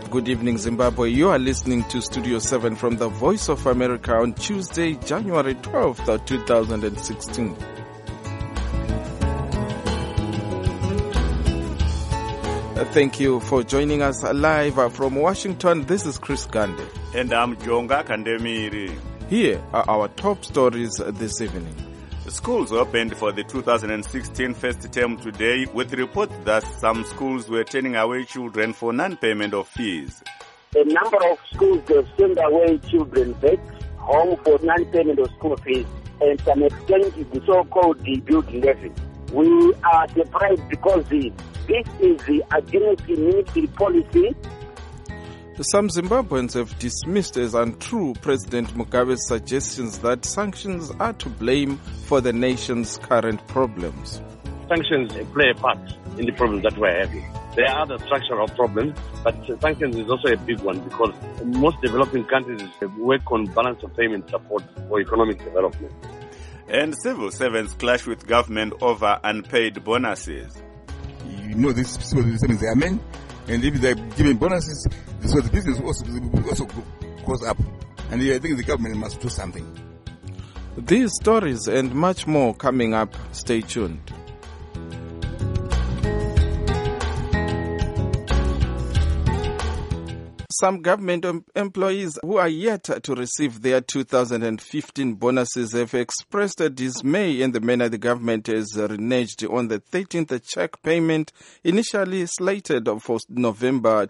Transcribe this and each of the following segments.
Good evening, Zimbabwe. You are listening to Studio 7 from the Voice of America on Tuesday, January 12th, 2016. Thank you for joining us live from Washington. This is Chris Gandhi. And I'm Jonga Kandemiri. Here are our top stories this evening. Schools opened for the 2016 first term today, with reports that some schools were turning away children for non-payment of fees. A number of schools have sent away children back home for non-payment of school fees, and some extent the so-called debut levy. We are surprised because this is against the ministry policy. Some Zimbabweans have dismissed as untrue President Mugabe's suggestions that sanctions are to blame for the nation's current problems. Sanctions play a part in the problems that we're having. There are other structural problems, but sanctions is also a big one because most developing countries work on balance of payment support for economic development. And civil servants clash with government over unpaid bonuses. You know, these people, they are men, and if they're giving bonuses, so the business also goes up. And I think the government must do something. These stories and much more coming up. Stay tuned. Some government employees who are yet to receive their 2015 bonuses have expressed a dismay in the manner the government has reneged on the 13th check payment initially slated for November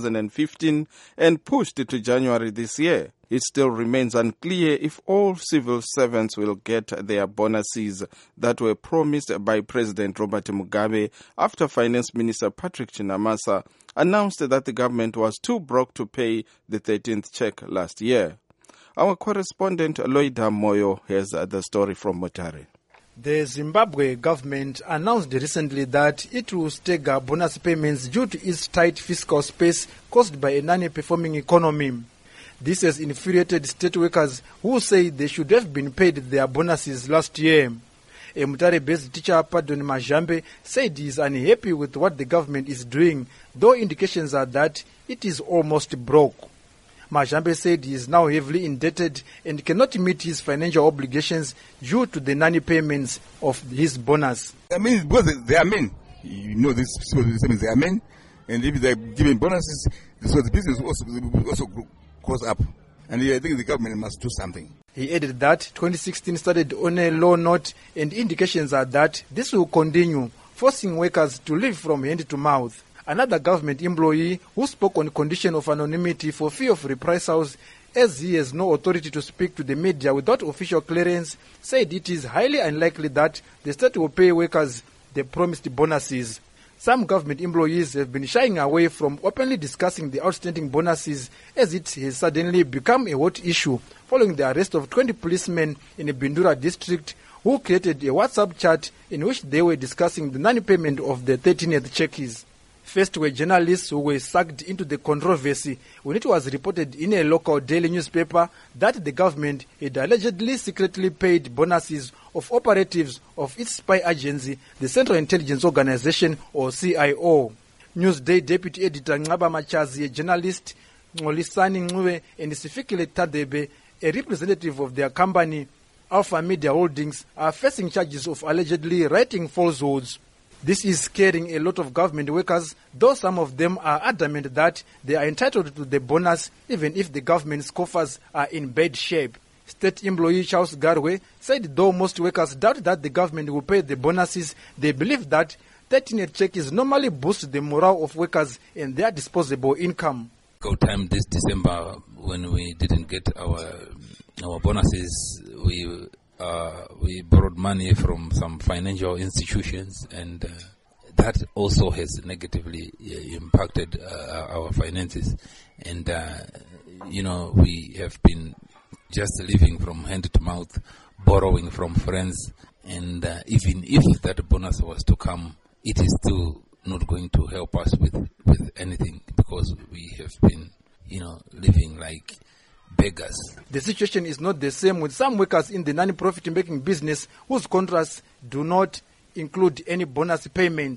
2015 and pushed to January this year. It still remains unclear if all civil servants will get their bonuses that were promised by President Robert Mugabe after Finance Minister Patrick Chinamasa announced that the government was too broke to pay the 13th check last year. Our correspondent Loida Moyo has the story from Motare. The Zimbabwe government announced recently that it will stagger bonus payments due to its tight fiscal space caused by a non-performing economy. This has infuriated state workers who say they should have been paid their bonuses last year. A Mutare-based teacher, Pardon Majambe, said he is unhappy with what the government is doing, though indications are that it is almost broke. Majambe said he is now heavily indebted and cannot meet his financial obligations due to the non-payments of his bonus. I mean, because they are men. You know, these people, they are men, and if they're giving bonuses, so the business also goes up. And I think the government must do something. He added that 2016 started on a low note, and indications are that this will continue, forcing workers to live from hand to mouth. Another government employee who spoke on condition of anonymity for fear of reprisals, as he has no authority to speak to the media without official clearance, said it is highly unlikely that the state will pay workers the promised bonuses. Some government employees have been shying away from openly discussing the outstanding bonuses, as it has suddenly become a hot issue following the arrest of 20 policemen in the Bindura district who created a WhatsApp chat in which they were discussing the non-payment of the 13th checks. First were journalists who were sucked into the controversy when it was reported in a local daily newspaper that the government had allegedly secretly paid bonuses of operatives of its spy agency, the Central Intelligence Organization, or CIO. Newsday Deputy Editor Ngaba Machazi, a journalist, Ngolisani Ngwe, and Sifikile Tadebe, a representative of their company, Alpha Media Holdings, are facing charges of allegedly writing falsehoods. This is scaring a lot of government workers, though some of them are adamant that they are entitled to the bonus even if the government's coffers are in bad shape. State employee Charles Garwe said though most workers doubt that the government will pay the bonuses, they believe that 13th checks normally boost the morale of workers and their disposable income. Go time this December when we didn't get our bonuses, we borrowed money from some financial institutions, and that also has negatively impacted our finances. And we have been just living from hand to mouth, borrowing from friends, and even if that bonus was to come, it is still not going to help us with anything, because we have been living like beggars. The situation is not the same with some workers in the non-profit making business whose contracts do not include any bonus payment.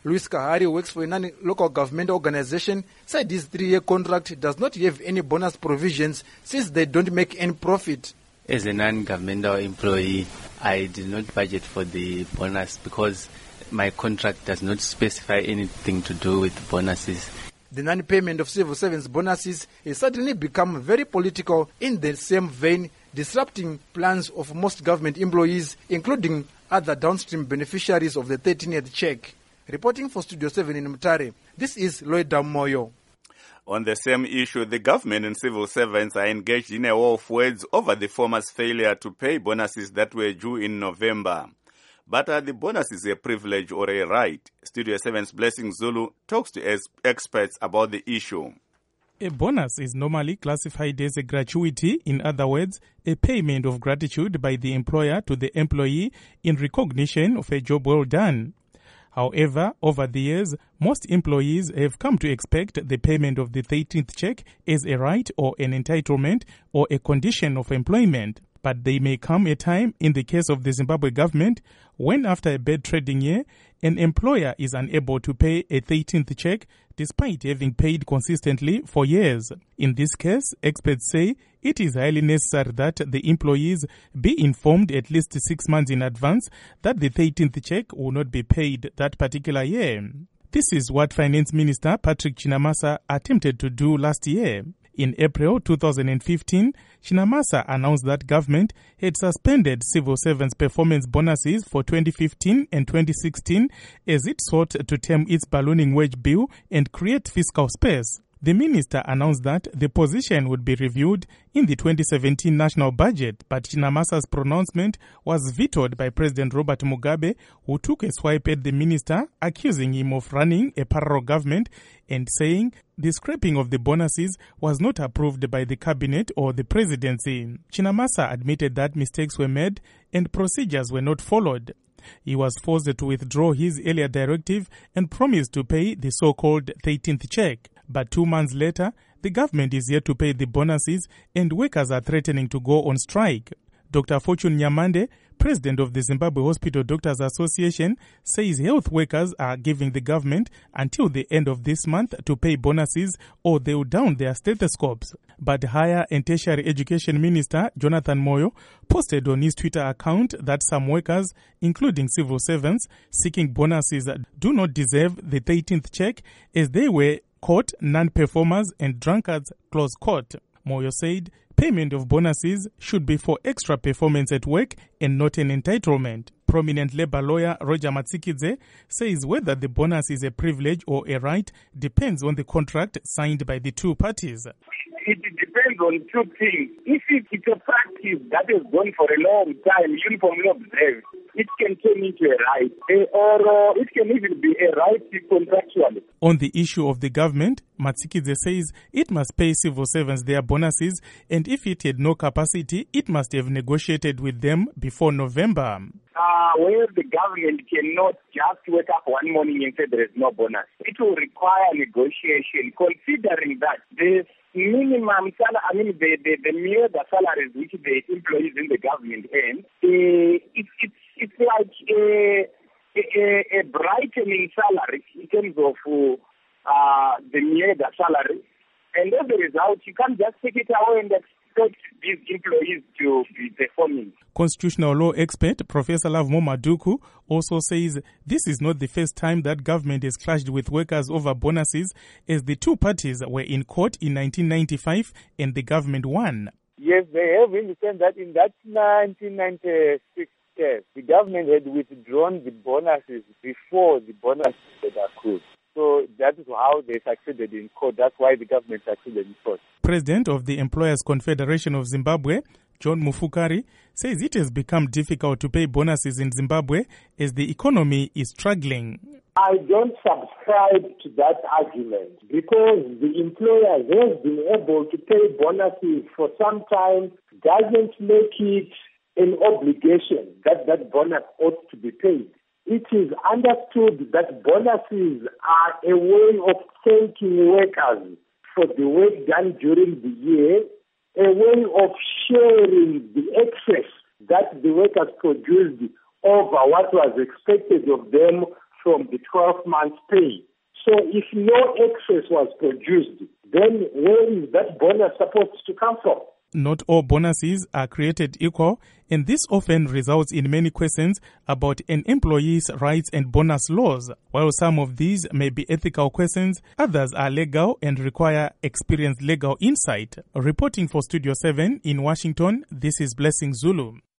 Luis Kahari, who works for a non-local government organization, said this 3-year contract does not have any bonus provisions since they don't make any profit. As a non-governmental employee, I did not budget for the bonus because my contract does not specify anything to do with bonuses. The non-payment of civil servants' bonuses has suddenly become very political in the same vein, disrupting plans of most government employees, including other downstream beneficiaries of the 13th check. Reporting for Studio 7 in Mutare, this is Lloyd Damoyo. On the same issue, the government and civil servants are engaged in a war of words over the former's failure to pay bonuses that were due in November. But are the bonuses a privilege or a right? Studio 7's Blessing Zulu talks to experts about the issue. A bonus is normally classified as a gratuity, in other words, a payment of gratitude by the employer to the employee in recognition of a job well done. However, over the years, most employees have come to expect the payment of the 13th check as a right or an entitlement or a condition of employment. But there may come a time in the case of the Zimbabwe government when, after a bad trading year, an employer is unable to pay a 13th check despite having paid consistently for years. In this case, experts say it is highly necessary that the employees be informed at least 6 months in advance that the 13th check will not be paid that particular year. This is what Finance Minister Patrick Chinamasa attempted to do last year. In April 2015, Chinamasa announced that government had suspended civil servants' performance bonuses for 2015 and 2016 as it sought to tame its ballooning wage bill and create fiscal space. The minister announced that the position would be reviewed in the 2017 national budget, but Chinamasa's pronouncement was vetoed by President Robert Mugabe, who took a swipe at the minister, accusing him of running a parallel government and saying the scrapping of the bonuses was not approved by the cabinet or the presidency. Chinamasa admitted that mistakes were made and procedures were not followed. He was forced to withdraw his earlier directive and promised to pay the so-called 13th check. But 2 months later, the government is yet to pay the bonuses and workers are threatening to go on strike. Dr. Fortune Nyamande, president of the Zimbabwe Hospital Doctors Association, says health workers are giving the government until the end of this month to pay bonuses or they will down their stethoscopes. But Higher and Tertiary Education Minister Jonathan Moyo posted on his Twitter account that some workers, including civil servants, seeking bonuses do not deserve the 13th check as they were, quote, non-performers and drunkards, close quote. Moyo said payment of bonuses should be for extra performance at work and not an entitlement. Prominent labor lawyer Roger Matsikidze says whether the bonus is a privilege or a right depends on the contract signed by the two parties. It depends on two things. If it's a practice that has gone for a long time, uniformly observed, it can turn into a right, or it can even be a right contractually. On the issue of the government, Matsikidze says it must pay civil servants their bonuses, and if it had no capacity, it must have negotiated with them before November. Where the government cannot just wake up one morning and say there is no bonus, it will require negotiation, considering that the minimum salary, the mere salaries which the employees in the government earn, it's like a brightening salary in terms of the mere salary. And as a result, you can't just take it away and expect these employees to be performing. Constitutional law expert Professor Lavmo Maduku also says this is not the first time that government has clashed with workers over bonuses, as the two parties were in court in 1995 and the government won. Yes, they have in the sense that in that 1996 case, the government had withdrawn the bonuses before the bonuses had accrued. So that is how they succeeded in court. That's why the government succeeded in court. President of the Employers Confederation of Zimbabwe, John Mufukari, says it has become difficult to pay bonuses in Zimbabwe as the economy is struggling. I don't subscribe to that argument because the employer has been able to pay bonuses for some time, doesn't make it an obligation that that bonus ought to be paid. It is understood that bonuses are a way of thanking workers for the work done during the year, a way of sharing the excess that the workers produced over what was expected of them from the 12 months pay. So if no excess was produced, then where is that bonus supposed to come from? Not all bonuses are created equal, and this often results in many questions about an employee's rights and bonus laws. While some of these may be ethical questions, others are legal and require experienced legal insight. Reporting for Studio 7 in Washington, this is Blessing Zulu.